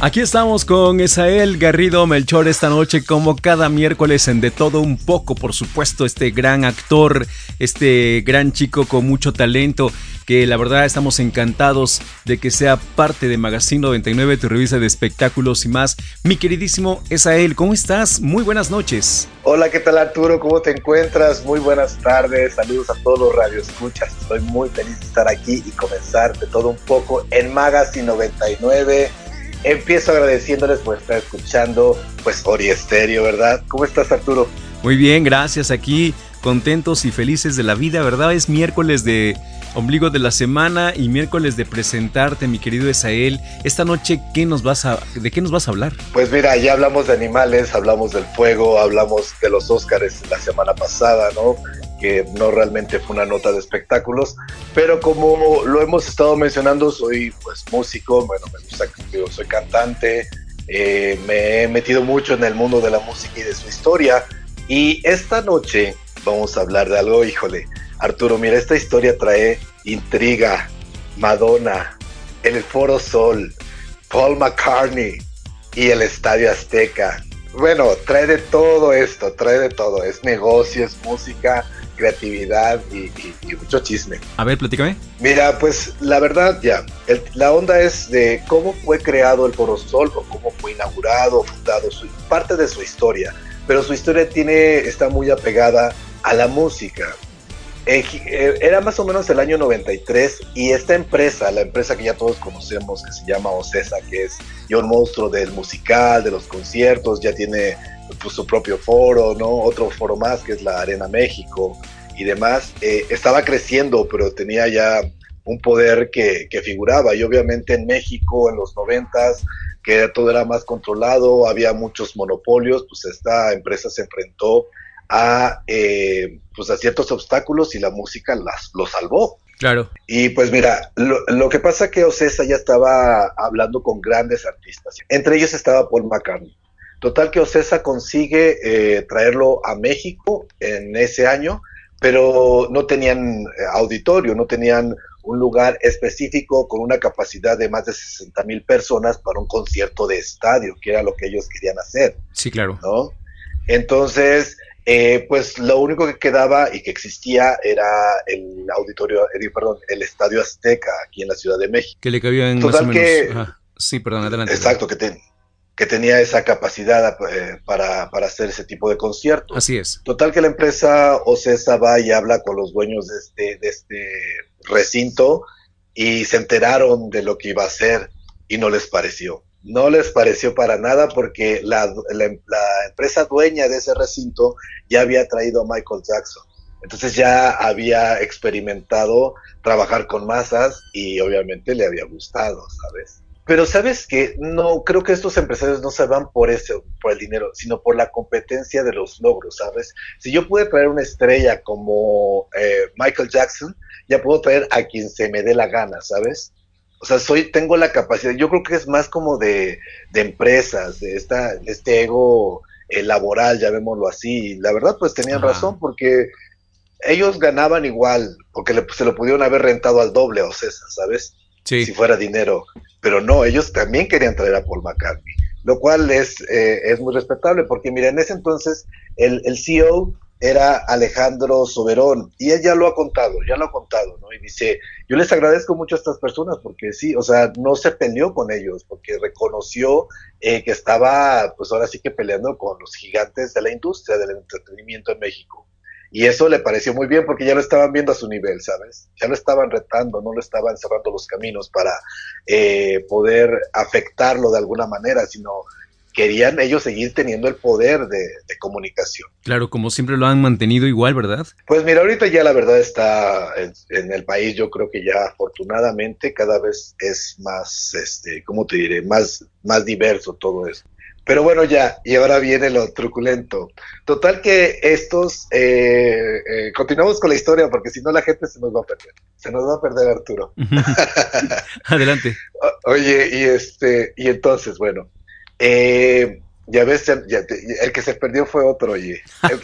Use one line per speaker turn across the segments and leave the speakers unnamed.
Aquí estamos con Esael Garrido Melchor esta noche, como cada miércoles en De Todo Un Poco, por supuesto, este gran actor, este gran chico con mucho talento, que la verdad estamos encantados de que sea parte de Magazine 99, tu revista de espectáculos y más. Mi queridísimo Esael, ¿cómo estás? Muy buenas noches.
Hola, ¿qué tal, Arturo? ¿Cómo te encuentras? Muy buenas tardes, saludos a todos los radioescuchas. Estoy muy feliz de estar aquí y comenzar De Todo Un Poco en Magazine 99. Empiezo agradeciéndoles por estar escuchando, pues, Ori Estéreo, ¿verdad? ¿Cómo estás, Arturo?
Muy bien, gracias. Aquí contentos y felices de la vida, ¿verdad? Es miércoles de ombligo de la semana y miércoles de presentarte, mi querido Esael. Esta noche, ¿de qué nos vas a hablar?
Pues mira, ya hablamos de animales, hablamos del fuego, hablamos de los Óscares la semana pasada, ¿no? Que no realmente fue una nota de espectáculos, pero como lo hemos estado mencionando, soy pues músico, bueno, me gusta, yo soy cantante, me he metido mucho en el mundo de la música y de su historia, y esta noche vamos a hablar de algo, híjole, Arturo, mira, esta historia trae intriga, Madonna, el Foro Sol, Paul McCartney y el Estadio Azteca. Bueno, trae de todo esto, es negocio, es música, creatividad y mucho chisme.
A ver, platícame.
Mira, pues la verdad ya, la onda es de cómo fue creado el Foro Sol o cómo fue inaugurado, fundado, parte de su historia, pero su historia está muy apegada a la música. Era más o menos el año 93 y esta empresa, la empresa que ya todos conocemos, que se llama Ocesa, que es ya un monstruo del musical, de los conciertos, ya tiene pues, su propio foro, ¿no? Otro foro más que es la Arena México y demás. Estaba creciendo, pero tenía ya un poder que figuraba, y obviamente en México en los 90s, que todo era más controlado, había muchos monopolios, pues esta empresa se enfrentó pues a ciertos obstáculos y la música lo salvó.
Claro.
Y pues mira, lo que pasa que Ocesa ya estaba hablando con grandes artistas, entre ellos estaba Paul McCartney. Total que Ocesa consigue traerlo a México en ese año, pero no tenían auditorio, no tenían un lugar específico con una capacidad de más de 60,000 personas para un concierto de estadio, que era lo que ellos querían hacer.
Sí, claro.
¿No? Entonces, pues lo único que quedaba y que existía era el el Estadio Azteca aquí en la Ciudad de México.
Que le cabía en más o menos. Sí, perdón, adelante.
Exacto, que tenía esa capacidad para hacer ese tipo de conciertos.
Así es. Total
que la empresa Ocesa va y habla con los dueños de este recinto y se enteraron de lo que iba a hacer y no les pareció. No les pareció para nada porque la empresa dueña de ese recinto ya había traído a Michael Jackson. Entonces ya había experimentado trabajar con masas y obviamente le había gustado, ¿sabes? Pero ¿sabes qué? No, creo que estos empresarios no se van por eso, por el dinero, sino por la competencia de los logros, ¿sabes? Si yo puedo traer una estrella como Michael Jackson, ya puedo traer a quien se me dé la gana, ¿sabes? O sea, tengo la capacidad, yo creo que es más como de empresas, de este ego laboral, llamémoslo así. La verdad, pues tenían razón, porque ellos ganaban igual, porque se lo pudieron haber rentado al doble a Ocesa, ¿sabes?
Sí.
Si fuera dinero. Pero no, ellos también querían traer a Paul McCartney, lo cual es muy respetable, porque mira, en ese entonces el CEO era Alejandro Soberón, y él ya lo ha contado, ¿no? Y dice, yo les agradezco mucho a estas personas, porque sí, o sea, no se peleó con ellos, porque reconoció que estaba, pues ahora sí que peleando con los gigantes de la industria del entretenimiento en México. Y eso le pareció muy bien, porque ya lo estaban viendo a su nivel, ¿sabes? Ya lo estaban retando, no lo estaban cerrando los caminos para poder afectarlo de alguna manera, sino querían ellos seguir teniendo el poder de comunicación.
Claro, como siempre lo han mantenido igual, ¿verdad?
Pues mira, ahorita ya la verdad está en el país, yo creo que ya afortunadamente cada vez es más, ¿cómo te diré? Más diverso todo eso. Pero bueno, ya, y ahora viene lo truculento. Total que estos, continuamos con la historia, porque si no la gente se nos va a perder. Se nos va a perder, Arturo.
Adelante.
Oye, y entonces, bueno, ya ves, el que se perdió fue otro, oye.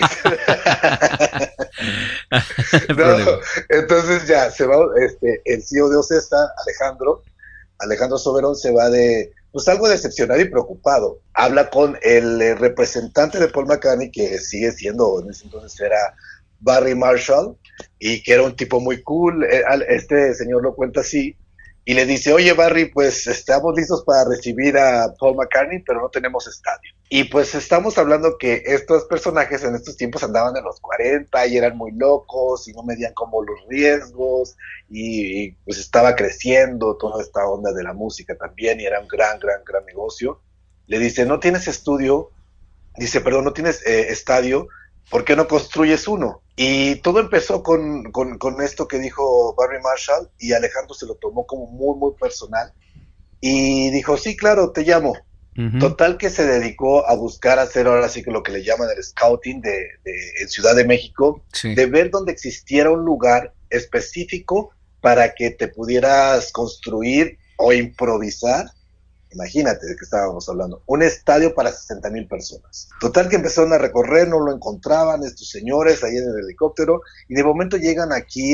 No, entonces ya, se va, el CEO de Ocesa, Alejandro Soberón, se va de pues algo decepcionado y preocupado. Habla con el representante de Paul McCartney, que sigue siendo, en ese entonces era Barry Marshall, y que era un tipo muy cool. Este señor lo cuenta así, y le dice, oye Barry, pues estamos listos para recibir a Paul McCartney, pero no tenemos estadio. Y pues estamos hablando que estos personajes en estos tiempos andaban en los 40 y eran muy locos y no medían como los riesgos y pues estaba creciendo toda esta onda de la música también y era un gran negocio. Le dice, no tienes estudio, dice, perdón, no tienes estadio, ¿por qué no construyes uno? Y todo empezó con esto que dijo Barry Marshall y Alejandro se lo tomó como muy personal y dijo, sí, claro, te llamo.
Uh-huh.
Total que se dedicó a buscar hacer ahora sí que lo que le llaman el scouting en Ciudad de México,
Sí.
de ver dónde existiera un lugar específico para que te pudieras construir o improvisar. Imagínate de qué estábamos hablando. Un estadio para 60,000 personas. Total que empezaron a recorrer, no lo encontraban estos señores ahí en el helicóptero y de momento llegan aquí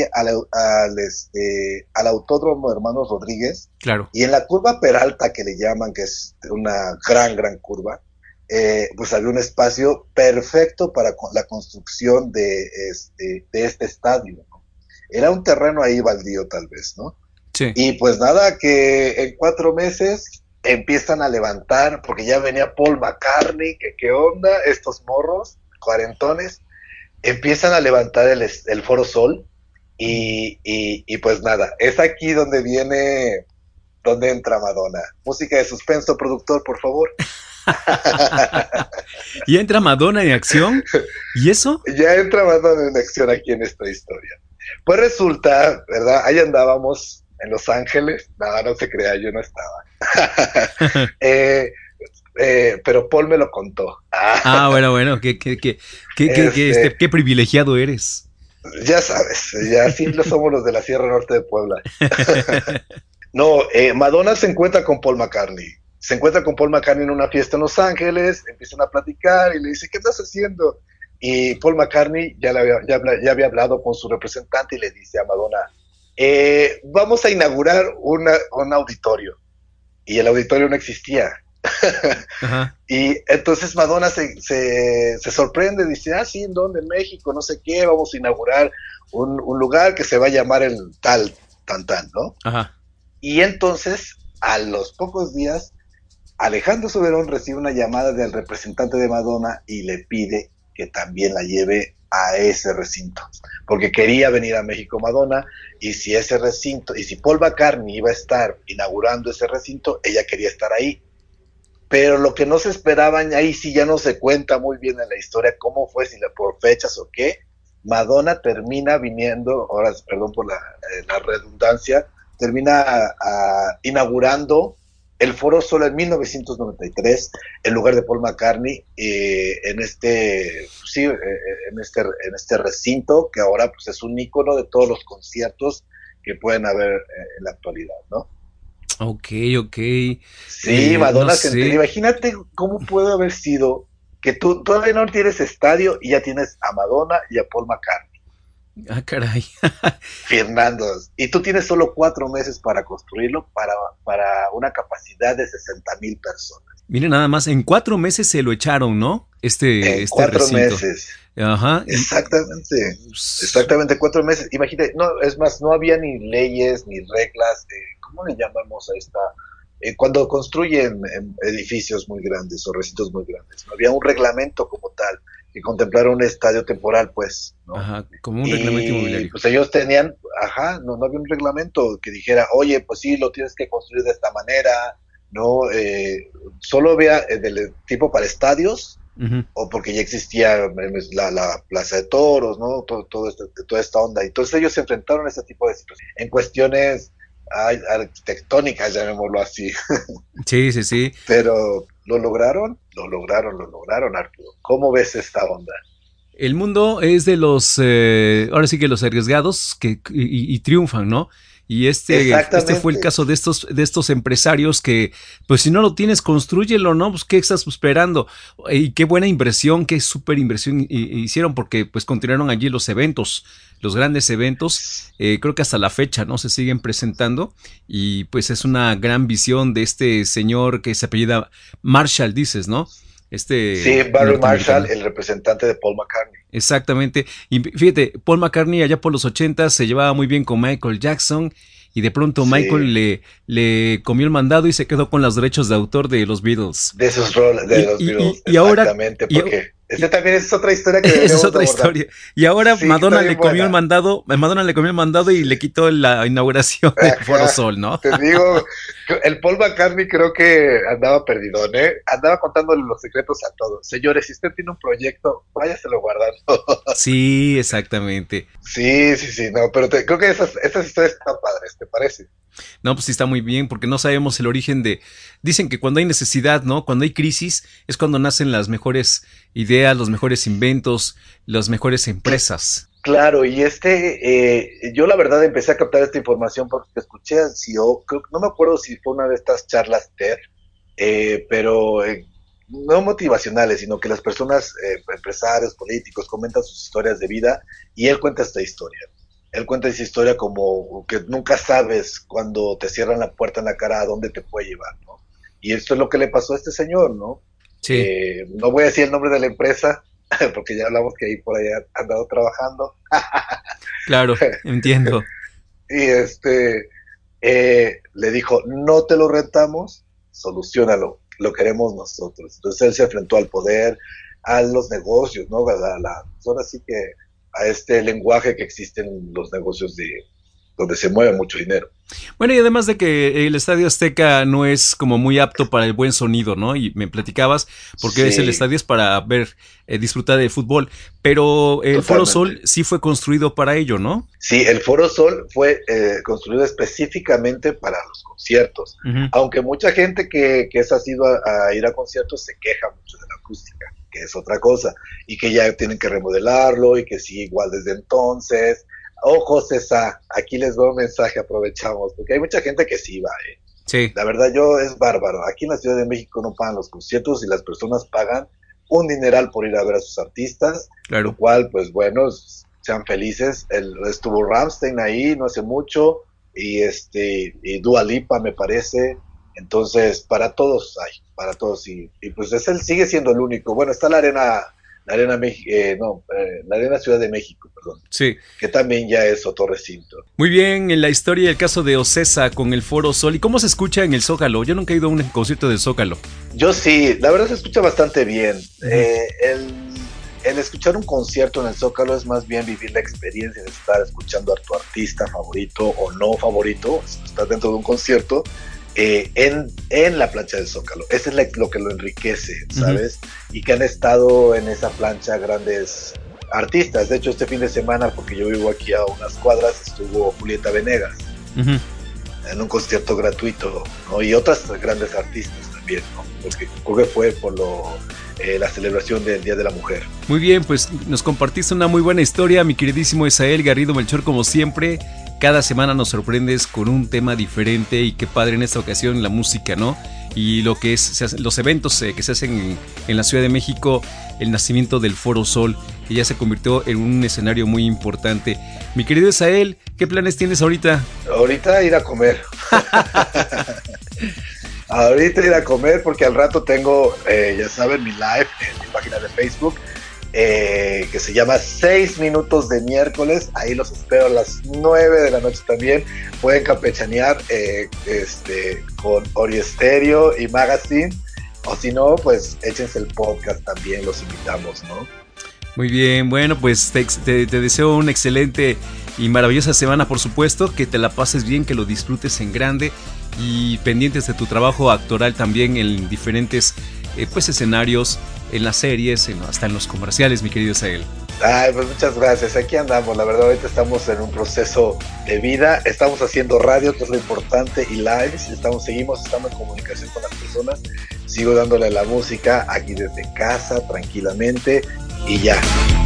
al Autódromo de Hermanos Rodríguez
Claro.
y en la curva Peralta que le llaman, que es una gran curva, pues había un espacio perfecto para la construcción de este estadio, ¿no? Era un terreno ahí baldío tal vez, ¿no?
Sí.
Y pues nada, que en 4 meses empiezan a levantar, porque ya venía Paul McCartney, que qué onda, estos morros, cuarentones, empiezan a levantar el Foro Sol y pues nada, es aquí donde entra Madonna. Música de suspenso, productor, por favor.
Y entra Madonna en acción. ¿Y eso?
Ya entra Madonna en acción aquí en esta historia. Pues resulta, ¿verdad? Ahí andábamos en Los Ángeles. No se crea, yo no estaba. eh, pero Paul me lo contó.
Ah, bueno, qué privilegiado eres.
Ya sabes, ya sí lo somos los de la Sierra Norte de Puebla. No, Madonna se encuentra con Paul McCartney. Se encuentra con Paul McCartney en una fiesta en Los Ángeles, empiezan a platicar y le dice, ¿qué estás haciendo? Y Paul McCartney ya había hablado con su representante y le dice a Madonna, vamos a inaugurar un auditorio. Y el auditorio no existía.
Ajá.
Y entonces Madonna se sorprende, dice, sí, ¿en dónde? En México, no sé qué, vamos a inaugurar un lugar que se va a llamar el tal, tan, ¿no?
Ajá.
Y entonces, a los pocos días, Alejandro Soberón recibe una llamada del representante de Madonna y le pide que también la lleve a ese recinto, porque quería venir a México Madonna, y si ese recinto, y si Paul McCartney iba a estar inaugurando ese recinto, ella quería estar ahí. Pero lo que no se esperaban, ahí sí ya no se cuenta muy bien en la historia cómo fue, si por fechas o qué, Madonna termina viniendo, ahora perdón por la redundancia, termina inaugurando el Foro Sol en 1993 en lugar de Paul McCartney en este recinto que ahora pues es un ícono de todos los conciertos que pueden haber en la actualidad, ¿no?
Ok.
Sí,
No
Madonna se
sé.
imagínate cómo puede haber sido que tú todavía no tienes estadio y ya tienes a Madonna y a Paul McCartney,
Ah, caray.
Fernando, y tú tienes solo 4 meses para construirlo para una capacidad de 60,000 personas.
Miren, nada más, en 4 meses se lo echaron, ¿no?
En
Este
cuatro
recinto.
meses.
Ajá.
Exactamente 4 meses. Imagínate, no, es más, no había ni leyes ni reglas. ¿Cómo le llamamos a esta? Cuando construyen edificios muy grandes o recintos muy grandes, no había un reglamento como tal que contemplara un estadio temporal, pues, ¿no?
Ajá, como un reglamento
Y
inmobiliario.
pues ellos tenían, no había un reglamento que dijera, oye, pues sí, lo tienes que construir de esta manera, ¿no? Solo había del tipo para estadios
Ujú.
o porque ya existía la Plaza de Toros, ¿no? Toda esta onda. Entonces ellos se enfrentaron a este tipo de situaciones en cuestiones arquitectónicas, llamémoslo así.
Sí.
Pero lo lograron, Arturo. ¿Cómo ves esta onda?
El mundo es de los, ahora sí que los arriesgados y triunfan, ¿no? Y este fue el caso de estos empresarios que, pues si no lo tienes, constrúyelo, ¿no? Pues ¿qué estás esperando? Y qué buena inversión, qué súper inversión hicieron, porque pues continuaron allí los eventos, los grandes eventos, creo que hasta la fecha, ¿no? Se siguen presentando y pues es una gran visión de este señor que se apellida Marshall, dices, ¿no?
Sí, Barry Marshall, el representante de Paul McCartney.
Exactamente. Y fíjate, Paul McCartney allá por los 80 se llevaba muy bien con Michael Jackson y de pronto Michael le comió el mandado y se quedó con los derechos de autor de los Beatles.
De esos roles, de los Beatles, exactamente, porque ese también es otra historia que
esa es otra historia. Y ahora Madonna le comió el mandado, y le quitó la inauguración del Foro Sol, ¿no?
Te digo, el Paul McCartney creo que andaba perdidón, andaba contándole los secretos a todos. Señores, si usted tiene un proyecto, váyaselo guardando.
Sí, exactamente.
Sí, no, pero creo que esas historias están padres, ¿te parece?
No, pues sí está muy bien, porque no sabemos el origen dicen que cuando hay necesidad, ¿no? Cuando hay crisis, es cuando nacen las mejores ideas, los mejores inventos, las mejores empresas.
Claro, y yo la verdad empecé a captar esta información porque escuché al CEO, no me acuerdo si fue una de estas charlas TED, pero no motivacionales, sino que las personas, empresarios, políticos, comentan sus historias de vida y él cuenta esta historia. Él cuenta esa historia como que nunca sabes cuando te cierran la puerta en la cara a dónde te puede llevar, ¿no? Y esto es lo que le pasó a este señor, ¿no?
Sí.
No voy a decir el nombre de la empresa, porque ya hablamos que ahí por allá ha andado trabajando.
Claro, entiendo.
Y le dijo, no te lo rentamos, soluciónalo, lo queremos nosotros. Entonces él se enfrentó al poder, a los negocios, ¿no? Ahora sí que a este lenguaje que existe en los negocios donde se mueve mucho dinero.
Bueno, y además de que el Estadio Azteca no es como muy apto para el buen sonido, ¿no? Y me platicabas, porque el estadio es para ver, disfrutar de fútbol, pero el Foro Sol sí fue construido para ello, ¿no?
Sí, el Foro Sol fue construido específicamente para los conciertos, aunque mucha gente que es asido a ir a conciertos se queja mucho de la acústica, que es otra cosa, y que ya tienen que remodelarlo, y que sí, igual desde entonces. Ojo, César, aquí les doy un mensaje, aprovechamos, porque hay mucha gente que sí va,
Sí.
La verdad, es bárbaro. Aquí en la Ciudad de México no pagan los conciertos y las personas pagan un dineral por ir a ver a sus artistas,
claro.
Lo cual, pues bueno, sean felices. Estuvo Rammstein ahí no hace mucho, y Dua Lipa, me parece. Entonces, para todos y pues él sigue siendo el único. Bueno, está la Arena Ciudad de México, perdón.
Sí.
Que también ya es otro recinto.
Muy bien, en la historia y el caso de Ocesa con el Foro Sol. ¿Y cómo se escucha en el Zócalo? Yo nunca he ido a un concierto del Zócalo.
Yo sí, la verdad se escucha bastante bien. El escuchar un concierto en el Zócalo es más bien vivir la experiencia de estar escuchando a tu artista favorito o no favorito, estar dentro de un concierto, en la plancha del Zócalo. Eso es lo que lo enriquece, ¿sabes? Y que han estado en esa plancha grandes artistas. De hecho, este fin de semana, porque yo vivo aquí a unas cuadras, estuvo Julieta Venegas en un concierto gratuito, ¿no? Y otras grandes artistas también, ¿no? Porque creo que fue por la celebración del Día de la Mujer.
Muy bien, pues nos compartiste una muy buena historia, mi queridísimo Esael Garrido Melchor, como siempre. Cada semana nos sorprendes con un tema diferente y qué padre en esta ocasión la música, ¿no? Y lo que es los eventos que se hacen en la Ciudad de México, el nacimiento del Foro Sol, que ya se convirtió en un escenario muy importante. Mi querido Esael, ¿qué planes tienes ahorita?
Ahorita ir a comer. Ahorita ir a comer porque al rato tengo, ya saben, mi live en mi página de Facebook, que se llama 6 minutos de miércoles. Ahí los espero a las 9 de la noche también. Pueden campechanear con Ori Stereo y Magazine, o si no, pues échense el podcast también, los invitamos, ¿no?
Muy bien, bueno, pues te deseo una excelente y maravillosa semana, por supuesto, que te la pases bien, que lo disfrutes en grande y pendientes de tu trabajo actoral también en diferentes escenarios, en las series, hasta en los comerciales, mi querido Sael.
Ay, pues muchas gracias, aquí andamos, la verdad ahorita estamos en un proceso de vida, estamos haciendo radio, que es lo importante, y live, seguimos estando en comunicación con las personas, sigo dándole la música aquí desde casa, tranquilamente, y ya.